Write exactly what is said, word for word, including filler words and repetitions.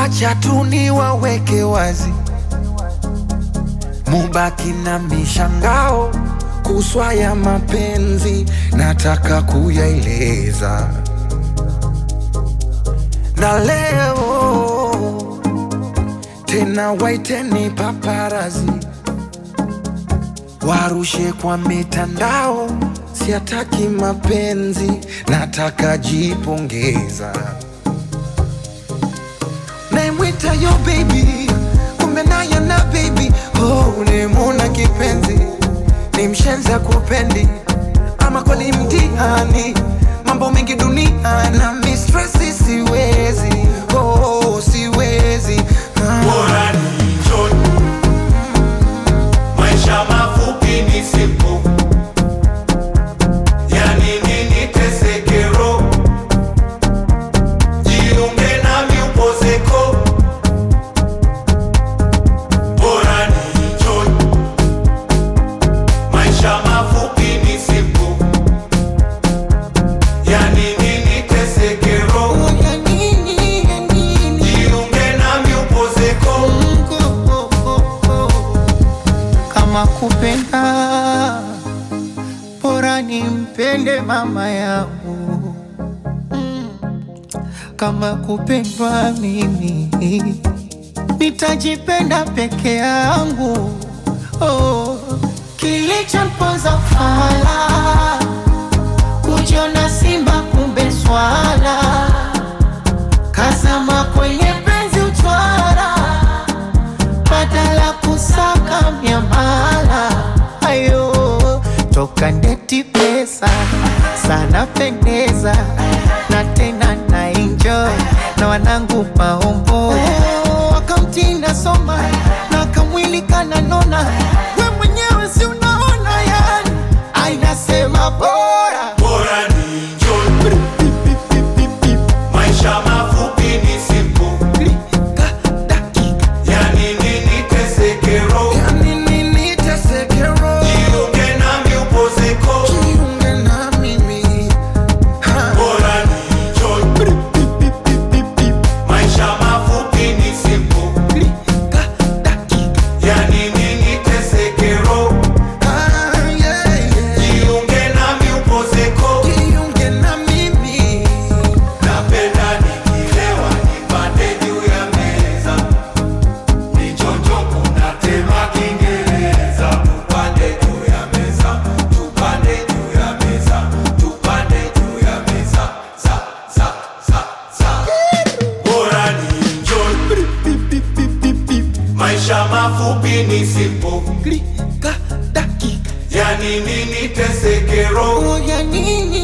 Wacha tu niwaweke wazi, mubaki na mishangao kuswa ya mapenzi, nataka kuyaeleza. Na leo tena waiteni paparazi, warushe kwa mitandao, siataki mapenzi, nataka jipongeza. Naimwita yo baby, kumbe naye na baby. Oh, nimuna kipenzi, ni mshenza kupendi, ama kweli mtihani, mambo mengi dunia na mistressi, siwezi, oh, siwezi. ah. Bora ni enjoy, maisha mafupi ni simple, yani nini tesekero, jiunge nami upozeko. Bora ni enjoy, maisha mafupi ni simple, yani nini tesekero, Oh, ya nini, ya nini? jiunge nami upozeko. Oh, oh, oh. Kama kupenda bora nimpende mama yangu, kama kupendwa mimi nitajipenda peke yangu. Oh, kilichomponza fala kujiona simba kumbe swala, kazama kwenye penzi uchwara, badala kusaka miamala. Ayo, toka ndeti pesa sana pendeza, na tena na enjoy na wanangu maombo. Oh, wakamtinda soma na kamwili kananona, we mwenyewe si unaona, yani ainasema bora Bora ni enjoy, maisha mafupi ni simple, Klika, dakika, yani nini tesekero, ya nini nitesekero, jiunge nami upozeko. jiunge na mimi. Ha. Bora ni enjoy, maisha mafupi ni simple, Klika, dakika, yani nini tesekero, ah, yeah, yeah. jiunge nami upozeko. Jiunge na mimi. Napenda nikilewa nipande juu ya meza, nichonjo kuna tema Kiingereza. Tupande juu ya meza, tupande juu ya meza, tupande juu ya meza, za za za za. Bora ni enjoy, maisha mafupi ni simple, Klika, dakika, yani nini tesekero, oh, ya nini